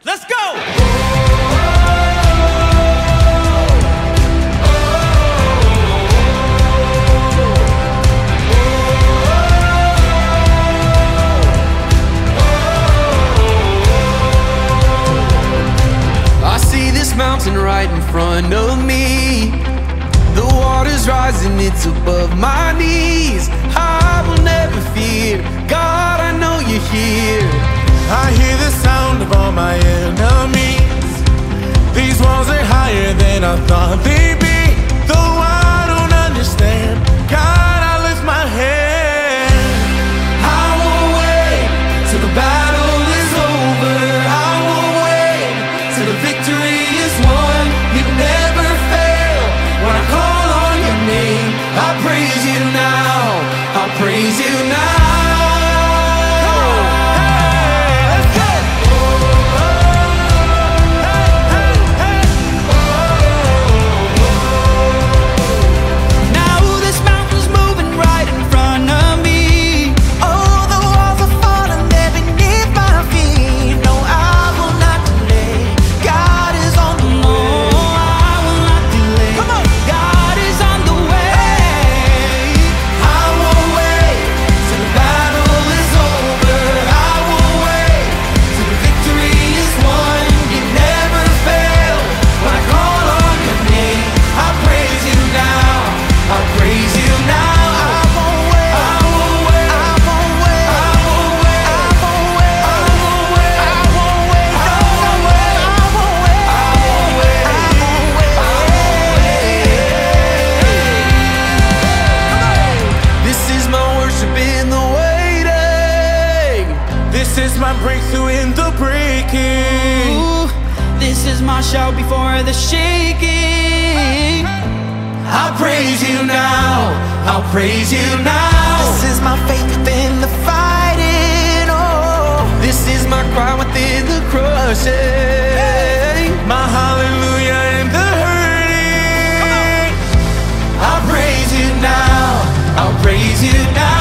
Let's go! I see this mountain right in front of me. The water's rising, it's above my knees. I will never fear, God, I know you're here. I hear the sound of all my enemies. These walls are higher than I thought they'd be. Though I don't understand, God, I lift my hand. I won't wait till the battle is over. I won't wait till the victory is won. You never fail when I call on your name. I praise you now, I praise you now. This is my breakthrough in the breaking. Ooh, this is my shout before the shaking. I'll praise you now, I'll praise you now. This is my faith within the fighting. Oh, this is my cry within the crushing. My hallelujah in the hurting. I'll praise you now, I'll praise you now.